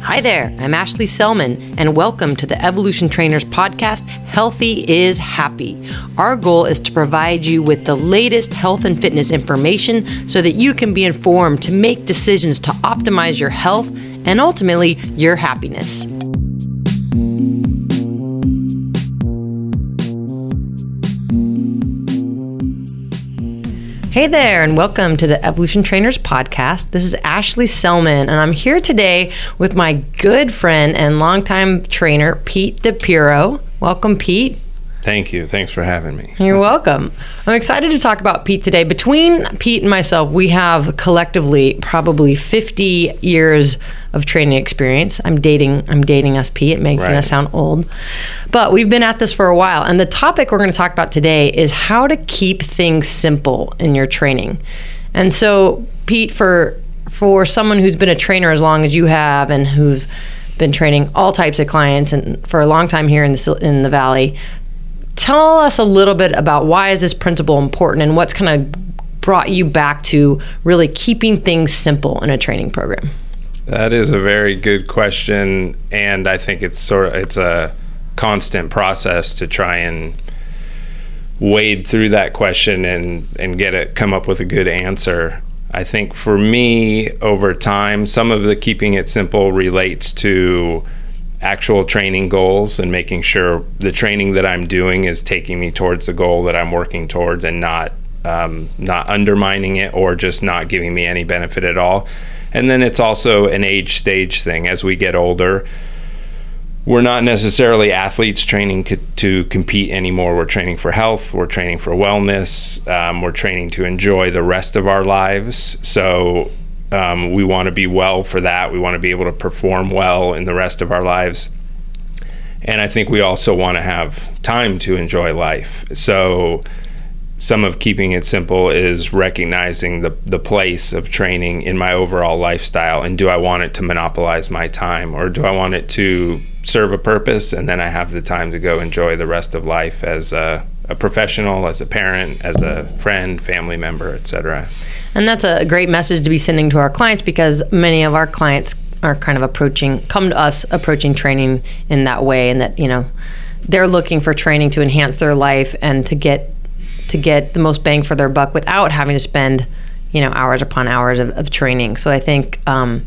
Hi there, I'm Ashley Selman, and welcome to the Evolution Trainers podcast, Healthy is Happy. Our goal is to provide you with the latest health and fitness information so that you can be informed to make decisions to optimize your health and ultimately your happiness. Hey there, and welcome to the Evolution Trainers podcast. This is Ashley Selman, and I'm here today with my good friend and longtime trainer, Pete DePiro. Welcome, Pete. Thank you. Thanks for having me. You're welcome. I'm excited to talk about Pete today. Between Pete and myself, we have collectively probably 50 years of training experience. I'm dating us, Pete, making us sound old. But we've been at this for a while. And the topic we're going to talk about today is how to keep things simple in your training. And so, Pete, for someone who's been a trainer as long as you have and who've been training all types of clients and for a long time here in the Valley, tell us a little bit about why is this principle important and what's kind of brought you back to really keeping things simple in a training program. That is a very good question, and I think it's a constant process to try and wade through that question and come up with a good answer. I think for me, over time, some of the keeping it simple relates to actual training goals and making sure the training that I'm doing is taking me towards the goal that I'm working towards and not undermining it or just not giving me any benefit at all. And then it's also an age stage thing. As we get older, we're not necessarily athletes training to compete anymore. We're training for health, we're training for wellness, we're training to enjoy the rest of our lives. So we want to be well for that. We want to be able to perform well in the rest of our lives. And I think we also want to have time to enjoy life. So some of keeping it simple is recognizing the place of training in my overall lifestyle. And do I want it to monopolize my time, or do I want it to serve a purpose and then I have the time to go enjoy the rest of life as a professional, as a parent, as a friend, family member, etc. And that's a great message to be sending to our clients, because many of our clients are kind of come to us approaching training in that way, and that, they're looking for training to enhance their life and to get the most bang for their buck without having to spend, hours upon hours of training. So I think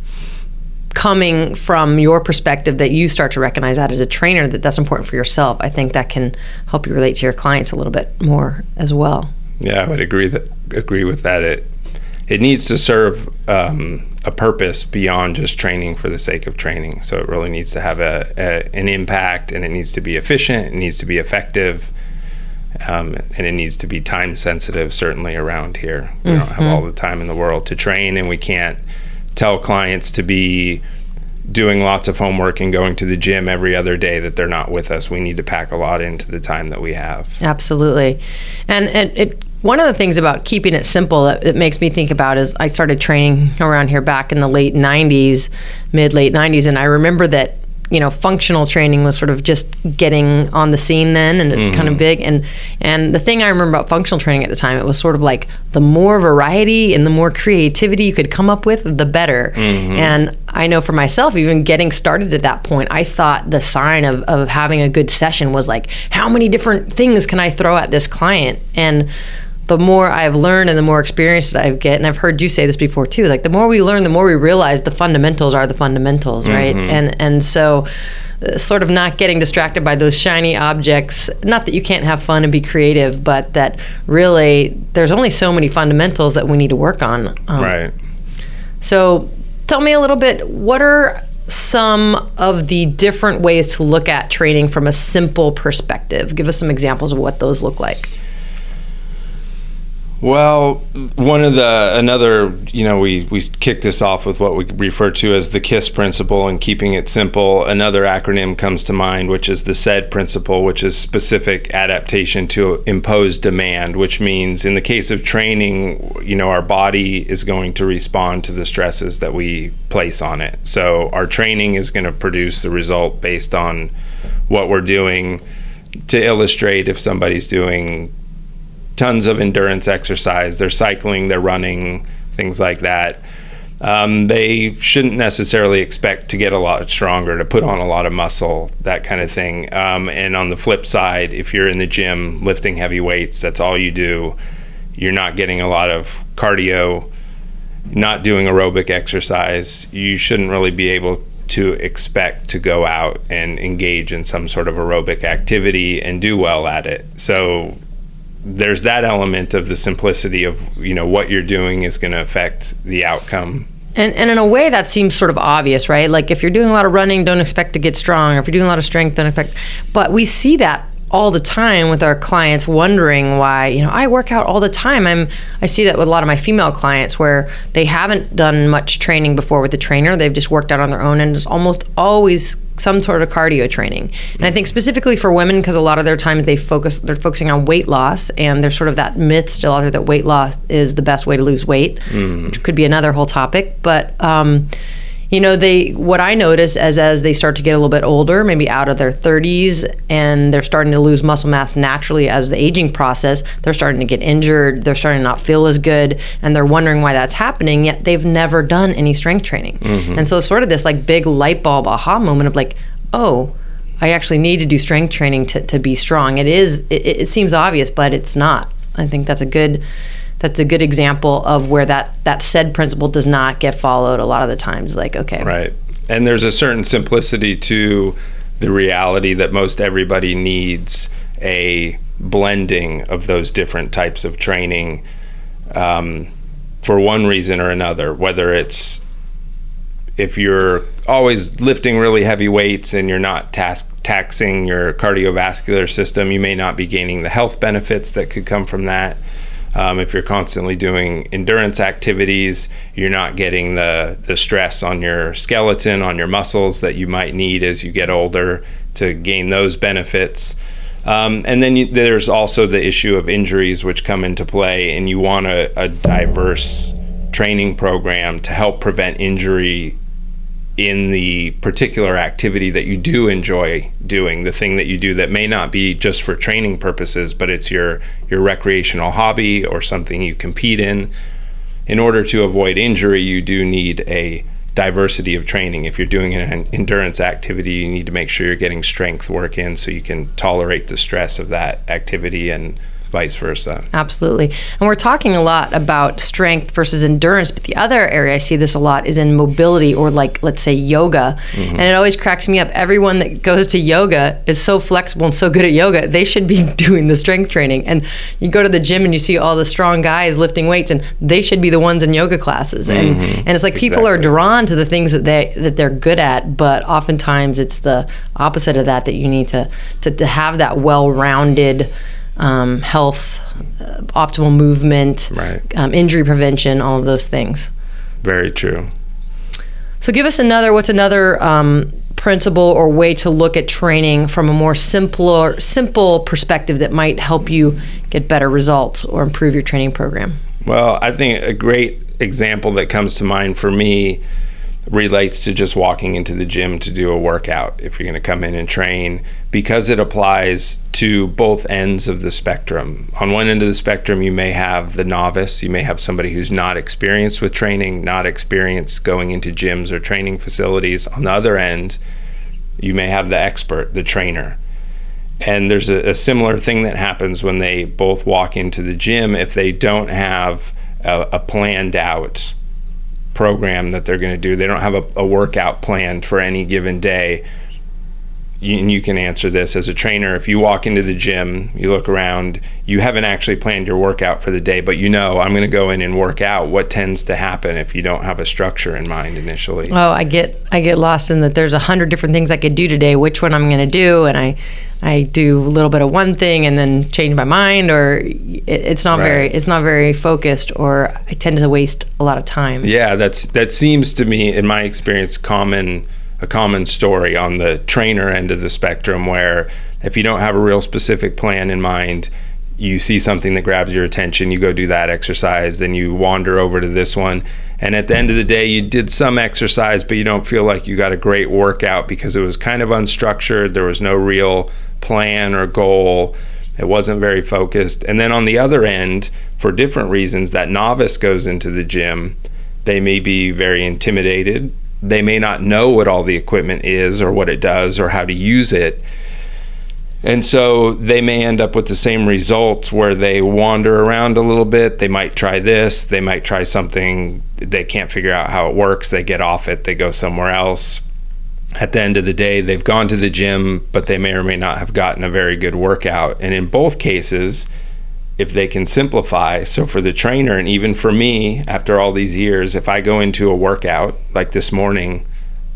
coming from your perspective, that you start to recognize that as a trainer, that's important for yourself, I think that can help you relate to your clients a little bit more as well. Yeah, I would agree with that. It needs to serve a purpose beyond just training for the sake of training. So it really needs to have an impact, and it needs to be efficient, it needs to be effective, and it needs to be time sensitive, certainly around here. We don't have all the time in the world to train, and we can't tell clients to be doing lots of homework and going to the gym every other day that they're not with us. We need to pack a lot into the time that we have. Absolutely. And one of the things about keeping it simple that it makes me think about is I started training around here back in the mid-late 90s, and I remember that, functional training was sort of just getting on the scene then, and it's kind of big. And the thing I remember about functional training at the time, it was sort of like the more variety and the more creativity you could come up with, the better. And I know for myself, even getting started at that point, I thought the sign of having a good session was like, how many different things can I throw at this client? And the more I've learned and the more experience that I get, and I've heard you say this before too, like the more we learn, the more we realize the fundamentals are the fundamentals, right? And so sort of not getting distracted by those shiny objects, not that you can't have fun and be creative, but that really there's only so many fundamentals that we need to work on. Right. So tell me a little bit, what are some of the different ways to look at training from a simple perspective? Give us some examples of what those look like. Well, we kicked this off with what we refer to as the KISS principle and keeping it simple. Another acronym comes to mind, which is the SAID principle, which is specific adaptation to imposed demand, which means in the case of training, our body is going to respond to the stresses that we place on it. So our training is going to produce the result based on what we're doing. To illustrate, if somebody's doing tons of endurance exercise, they're cycling, they're running, things like that, They shouldn't necessarily expect to get a lot stronger, to put on a lot of muscle, that kind of thing. And on the flip side, if you're in the gym lifting heavy weights, that's all you do, you're not getting a lot of cardio, not doing aerobic exercise, you shouldn't really be able to expect to go out and engage in some sort of aerobic activity and do well at it. So there's that element of the simplicity of, what you're doing is going to affect the outcome. And in a way that seems sort of obvious, right? Like if you're doing a lot of running, don't expect to get strong. Or if you're doing a lot of strength, don't expect. But we see that all the time with our clients wondering why, I work out all the time. I see that with a lot of my female clients where they haven't done much training before with the trainer. They've just worked out on their own, and there's almost always some sort of cardio training. And I think specifically for women, because a lot of their time they're focusing on weight loss, and there's sort of that myth still out there that weight loss is the best way to lose weight, which could be another whole topic. But what I notice as they start to get a little bit older, maybe out of their 30s, and they're starting to lose muscle mass naturally as the aging process, they're starting to get injured, they're starting to not feel as good, and they're wondering why that's happening, yet they've never done any strength training. And so it's sort of this like big light bulb aha moment of like, oh, I actually need to do strength training to be strong. It seems obvious, but it's not. I think that's a good example of where that said principle does not get followed a lot of the times. Like, okay. Right. And there's a certain simplicity to the reality that most everybody needs a blending of those different types of training for one reason or another, whether it's if you're always lifting really heavy weights and you're not taxing your cardiovascular system, you may not be gaining the health benefits that could come from that. If you're constantly doing endurance activities, you're not getting the stress on your skeleton, on your muscles that you might need as you get older to gain those benefits. And then there's also the issue of injuries which come into play, and you want a diverse training program to help prevent injury in the particular activity that you do enjoy doing, the thing that you do that may not be just for training purposes, but it's your recreational hobby or something you compete in. In order to avoid injury, you do need a diversity of training. If you're doing an endurance activity, you need to make sure you're getting strength work in so you can tolerate the stress of that activity, and vice versa. Absolutely. And we're talking a lot about strength versus endurance, but the other area I see this a lot is in mobility, or like, let's say, yoga. And it always cracks me up. Everyone that goes to yoga is so flexible and so good at yoga, they should be doing the strength training. And you go to the gym and you see all the strong guys lifting weights, and they should be the ones in yoga classes. And it's like people are drawn to the things that they're good at, but oftentimes it's the opposite of that you need to have that well-rounded health, optimal movement, right. Injury prevention, all of those things. Very true. So give us what's another principle or way to look at training from a more simple perspective that might help you get better results or improve your training program? Well, I think a great example that comes to mind for me relates to just walking into the gym to do a workout if you're going to come in and train, because it applies to both ends of the spectrum. On one end of the spectrum, you may have the novice, you may have somebody who's not experienced with training, not experienced going into gyms or training facilities. On the other end, you may have the expert, the trainer. And there's a similar thing that happens when they both walk into the gym. If they don't have a planned out program that they're going to do, they don't have a workout planned for any given day. You can answer this as a trainer. If you walk into the gym, you look around, you haven't actually planned your workout for the day, but I'm going to go in and work out. What tends to happen if you don't have a structure in mind initially? Oh, I get lost in that there's 100 different things I could do today, which one I'm going to do, and I do a little bit of one thing and then change my mind, or it's not very focused, or I tend to waste a lot of time. Yeah, that seems to me, in my experience, a common story on the trainer end of the spectrum, where if you don't have a real specific plan in mind, you see something that grabs your attention, you go do that exercise, then you wander over to this one, and at the end of the day you did some exercise, but you don't feel like you got a great workout because it was kind of unstructured, there was no real plan or goal, it wasn't very focused. And then on the other end, for different reasons, that novice goes into the gym, They may be very intimidated. They may not know what all the equipment is or what it does or how to use it. And so they may end up with the same results where they wander around a little bit. They might try this. They might try something. They can't figure out how it works. They get off it. They go somewhere else. At the end of the day, they've gone to the gym, but they may or may not have gotten a very good workout. And in both cases, if they can simplify, so for the trainer and even for me, after all these years, if I go into a workout, like this morning,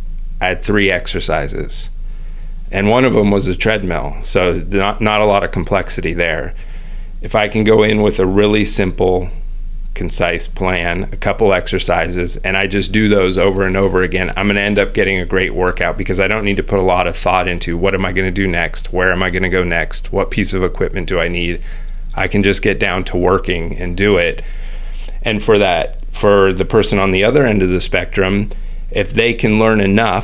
I had 3 exercises. And one of them was a treadmill, so not a lot of complexity there. If I can go in with a really simple, concise plan, a couple exercises, and I just do those over and over again, I'm going to end up getting a great workout because I don't need to put a lot of thought into what am I going to do next, where am I going to go next, what piece of equipment do I need. I can just get down to working and do it. And for the person on the other end of the spectrum, if they can learn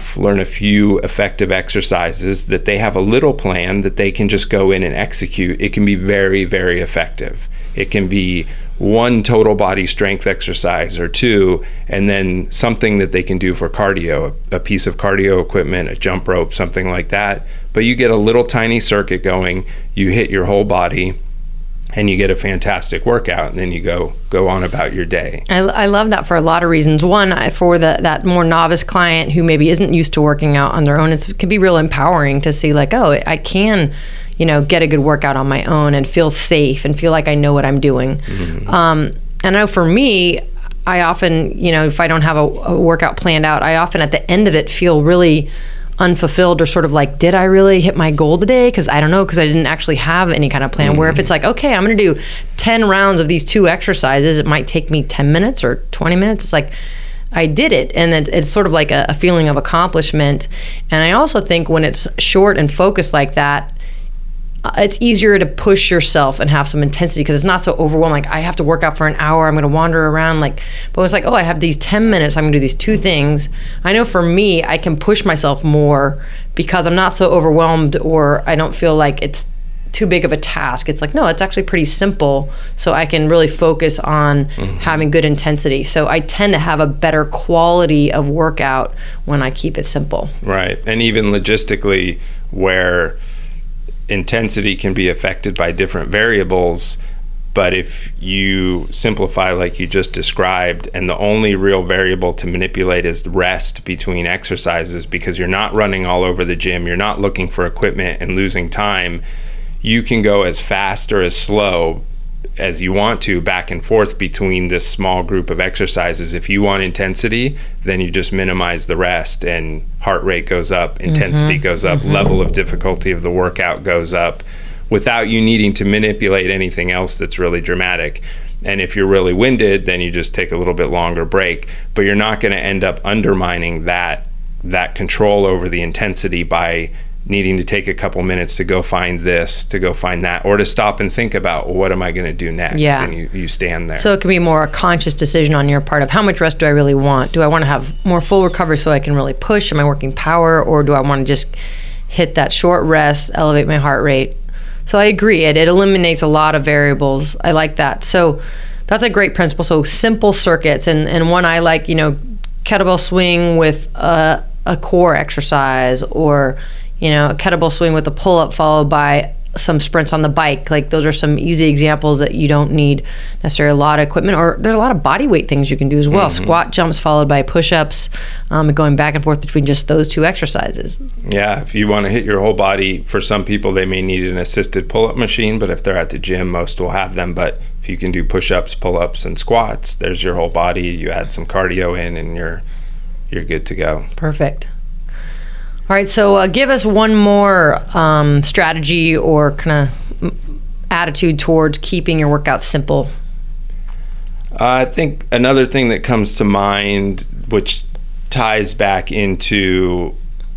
a few effective exercises, that they have a little plan that they can just go in and execute, it can be very, very effective. It can be 1 total body strength exercise or 2, and then something that they can do for cardio, a piece of cardio equipment, a jump rope, something like that. But you get a little tiny circuit going, you hit your whole body, and you get a fantastic workout, and then you go on about your day. I love that for a lot of reasons. One, for that more novice client who maybe isn't used to working out on their own, it can be real empowering to see like, oh, I can, get a good workout on my own and feel safe and feel like I know what I'm doing. Mm-hmm. I know for me, I often, if I don't have a workout planned out, I often at the end of it feel really unfulfilled or sort of like, did I really hit my goal today? Because I don't know, because I didn't actually have any kind of plan. Where if it's like, okay, I'm going to do 10 rounds of these 2 exercises, it might take me 10 minutes or 20 minutes. It's like, I did it. And it's sort of like a feeling of accomplishment. And I also think when it's short and focused like that, it's easier to push yourself and have some intensity because it's not so overwhelming. Like, I have to work out for an hour. I'm going to wander around. But it's like, oh, I have these 10 minutes. I'm going to do these 2 things. I know for me, I can push myself more because I'm not so overwhelmed, or I don't feel like it's too big of a task. It's like, no, it's actually pretty simple. So I can really focus on having good intensity. So I tend to have a better quality of workout when I keep it simple. Right. And even logistically, where intensity can be affected by different variables, but if you simplify like you just described, and the only real variable to manipulate is rest between exercises, because you're not running all over the gym, you're not looking for equipment and losing time, you can go as fast or as slow as you want to back and forth between this small group of exercises. If you want intensity, then you just minimize the rest, and heart rate goes up, intensity goes up, level of difficulty of the workout goes up, without you needing to manipulate anything else that's really dramatic. And if you're really winded, then you just take a little bit longer break, but you're not going to end up undermining that control over the intensity by needing to take a couple minutes to go find this, to go find that, or to stop and think about, well, what am I going to do next? Yeah. And you stand there. So it can be more a conscious decision on your part of how much rest do I really want? Do I want to have more full recovery so I can really push? Am I working power? Or do I want to just hit that short rest, elevate my heart rate? So I agree. It eliminates a lot of variables. I like that. So that's a great principle. So simple circuits. And one I like, kettlebell swing with a core exercise, or a kettlebell swing with a pull-up followed by some sprints on the bike. Like, those are some easy examples that you don't need necessarily a lot of equipment, or there's a lot of body weight things you can do as well. Squat jumps followed by push-ups, going back and forth between just those 2 exercises. Yeah, if you want to hit your whole body, for some people they may need an assisted pull-up machine, but if they're at the gym, most will have them. But if you can do push-ups, pull-ups, and squats, there's your whole body. You add some cardio in, and you're good to go. Perfect. All right, so give us one more strategy or kind of attitude towards keeping your workout simple. I think another thing that comes to mind, which ties back into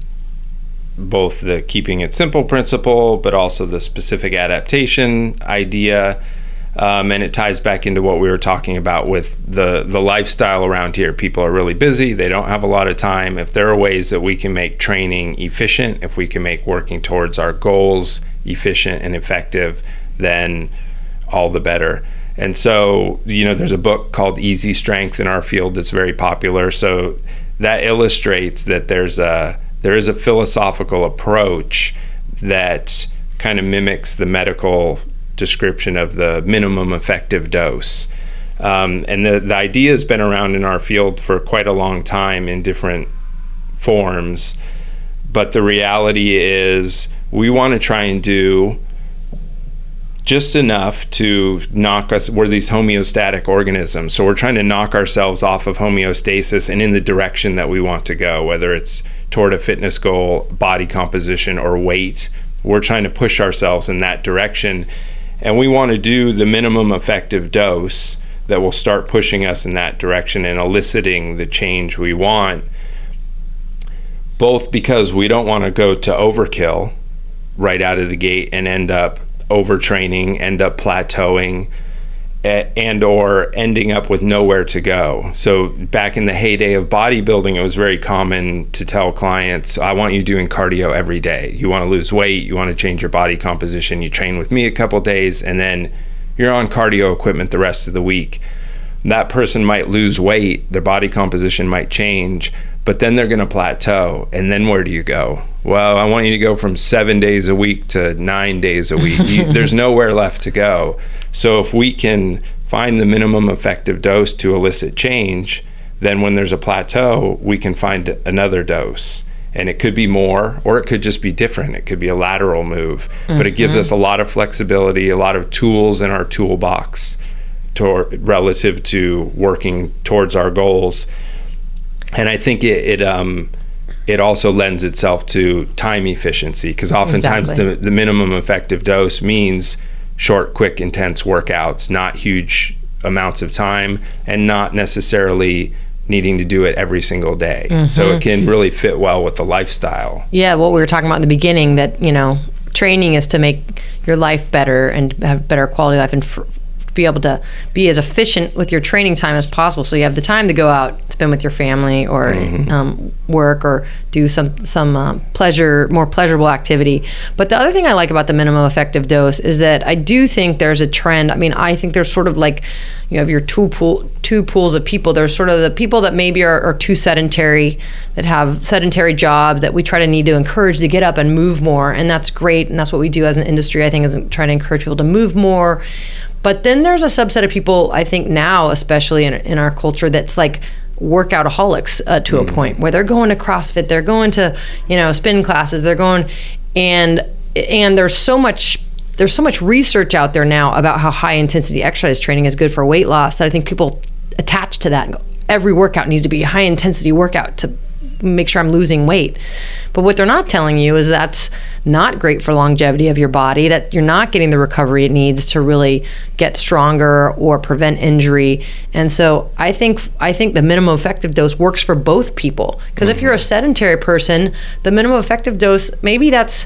both the keeping it simple principle, but also the specific adaptation idea, and it ties back into what we were talking about with the lifestyle around here. People are really busy. They don't have a lot of time. If there are ways that we can make training efficient, if we can make working towards our goals efficient and effective, then all the better. And so, there's a book called Easy Strength in our field that's very popular. So that illustrates that there is a philosophical approach that kind of mimics the medical description of the minimum effective dose. And the idea has been around in our field for quite a long time in different forms. But the reality is we want to try and do just enough to knock us. We're these homeostatic organisms, so we're trying to knock ourselves off of homeostasis and in the direction that we want to go, whether it's toward a fitness goal, body composition, or weight. We're trying to push ourselves in that direction, and we want to do the minimum effective dose that will start pushing us in that direction and eliciting the change we want, both because we don't want to go to overkill right out of the gate and end up overtraining, end up plateauing, and or ending up with nowhere to go. So back in the heyday of bodybuilding, it was very common to tell clients, I want you doing cardio every day. You want to lose weight, you want to change your body composition, you train with me a couple days, and then you're on cardio equipment the rest of the week. That person might lose weight, their body composition might change, but then they're going to plateau. And then where do you go? Well, I want you to go from 7 days a week to 9 days a week. There's nowhere left to go. So if we can find the minimum effective dose to elicit change, then when there's a plateau, we can find another dose. And it could be more, or it could just be different. It could be a lateral move. But it gives us a lot of flexibility, a lot of tools in our toolbox relative to working towards our goals. And I think it also lends itself to time efficiency, because oftentimes the minimum effective dose means short, quick, intense workouts, not huge amounts of time, and not necessarily needing to do it every single day. So it can really fit well with the lifestyle. Yeah, what we were talking about in the beginning, that, training is to make your life better and have better quality life, and be able to be as efficient with your training time as possible, so you have the time to go out, spend with your family, or work, or do some more pleasurable activity. But the other thing I like about the minimum effective dose is that I do think there's a trend. I mean, I think there's sort of like, you have your two pools of people. There's sort of the people that maybe are too sedentary, that have sedentary jobs, that we need to encourage to get up and move more, and that's great, and that's what we do as an industry, I think, is trying to encourage people to move more. But then there's a subset of people, I think now, especially in our culture, that's like workoutaholics to a point, where they're going to CrossFit, they're going to, spin classes, they're going, and there's so much research out there now about how high intensity exercise training is good for weight loss, that I think people attach to that and go, every workout needs to be a high intensity workout to make sure I'm losing weight. But what they're not telling you is that's not great for longevity of your body, that you're not getting the recovery it needs to really get stronger or prevent injury. And so I think the minimum effective dose works for both people. Because if you're a sedentary person, the minimum effective dose, maybe that's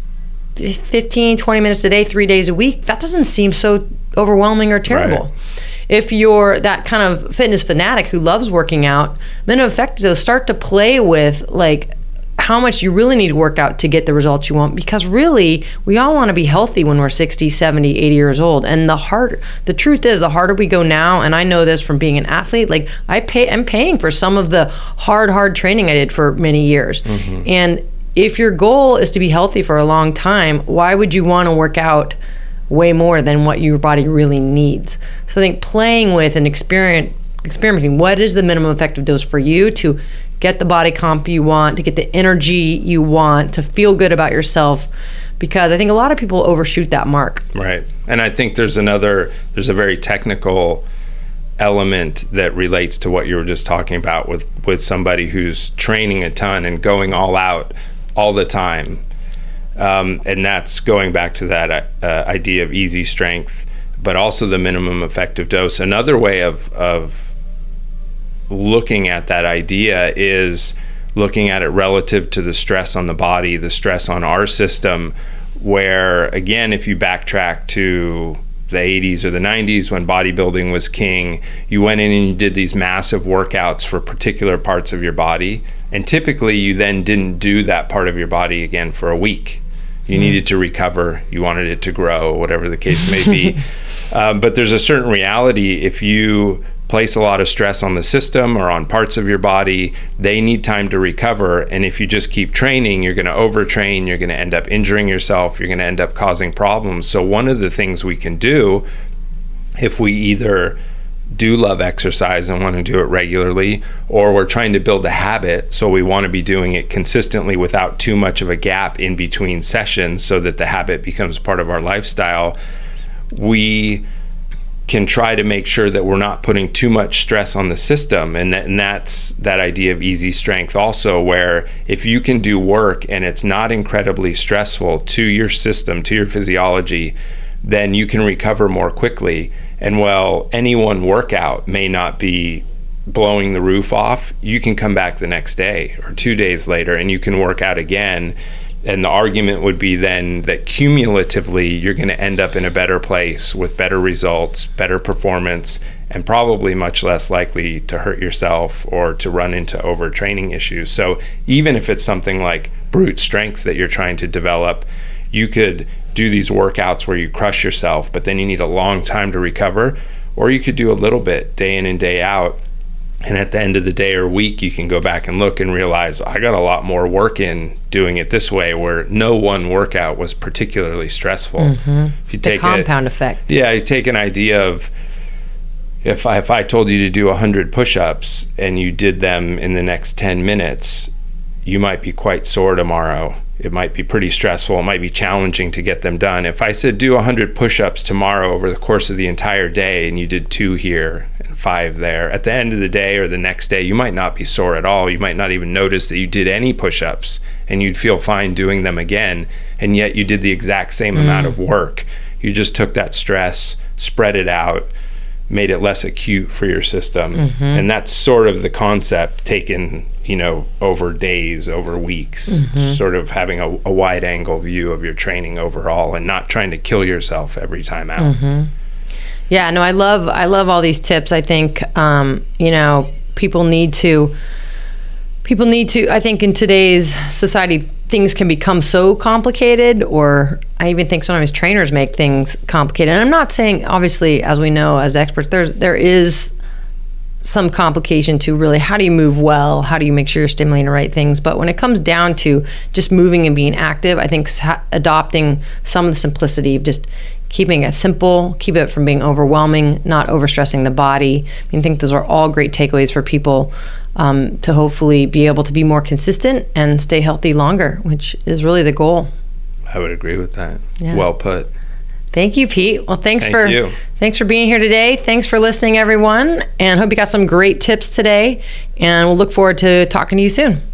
15, 20 minutes a day, 3 days a week. That doesn't seem so overwhelming or terrible. Right. If you're that kind of fitness fanatic who loves working out, minimum effective dose, start to play with like how much you really need to work out to get the results you want, because really we all want to be healthy when we're 60, 70, 80 years old. And the truth is, the harder we go now, and I know this from being an athlete, like I'm paying for some of the hard training I did for many years. And if your goal is to be healthy for a long time, why would you want to work out way more than what your body really needs? So I think playing with and experimenting, what is the minimum effective dose for you to get the body comp you want, to get the energy you want, to feel good about yourself, because I think a lot of people overshoot that mark. Right. And I think there's a very technical element that relates to what you were just talking about with somebody who's training a ton and going all out all the time. And that's going back to that idea of easy strength, but also the minimum effective dose. Another way of looking at that idea is looking at it relative to the stress on the body, the stress on our system, where, again, if you backtrack to the 80s or the 90s when bodybuilding was king, you went in and you did these massive workouts for particular parts of your body, and typically you then didn't do that part of your body again for a week. You needed to recover, you wanted it to grow, whatever the case may be. But there's a certain reality. If you place a lot of stress on the system or on parts of your body, they need time to recover. And if you just keep training, you're going to overtrain, you're going to end up injuring yourself, you're going to end up causing problems. So one of the things we can do, if we either do love exercise and want to do it regularly, or we're trying to build a habit, so we want to be doing it consistently without too much of a gap in between sessions so that the habit becomes part of our lifestyle, we can try to make sure that we're not putting too much stress on the system. And that's that idea of easy strength also, where if you can do work and it's not incredibly stressful to your system, to your physiology, then you can recover more quickly. And while any one workout may not be blowing the roof off, you can come back the next day or 2 days later and you can work out again. And the argument would be then that cumulatively you're going to end up in a better place with better results, better performance, and probably much less likely to hurt yourself or to run into overtraining issues. So even if it's something like brute strength that you're trying to develop, you could do these workouts where you crush yourself, but then you need a long time to recover, or you could do a little bit day in and day out. And at the end of the day or week, you can go back and look and realize I got a lot more work in doing it this way, where no one workout was particularly stressful. If you take the compound effect. Yeah, you take an idea of if I told you to do 100 push-ups and you did them in the next 10 minutes, you might be quite sore tomorrow. It might be pretty stressful. It might be challenging to get them done. If I said do 100 push-ups tomorrow over the course of the entire day and you did 2 here and 5 there, at the end of the day or the next day, you might not be sore at all. You might not even notice that you did any push-ups, and you'd feel fine doing them again, and yet you did the exact same amount of work. You just took that stress, spread it out, made it less acute for your system. And that's sort of the concept taken, over days, over weeks, sort of having a wide angle view of your training overall and not trying to kill yourself every time out. Yeah, no, I love all these tips. I think, people need to, I think in today's society, things can become so complicated, or I even think sometimes trainers make things complicated. And I'm not saying, obviously, as we know as experts, there is some complication to really how do you move well, how do you make sure you're stimulating the right things. But when it comes down to just moving and being active, I think adopting some of the simplicity of just keeping it simple, keep it from being overwhelming, not overstressing the body. I think those are all great takeaways for people to hopefully be able to be more consistent and stay healthy longer, which is really the goal. I would agree with that. Yeah. Well put. Thank you, Pete. Well, thanks for being here today. Thanks for listening, everyone, and hope you got some great tips today, and we'll look forward to talking to you soon.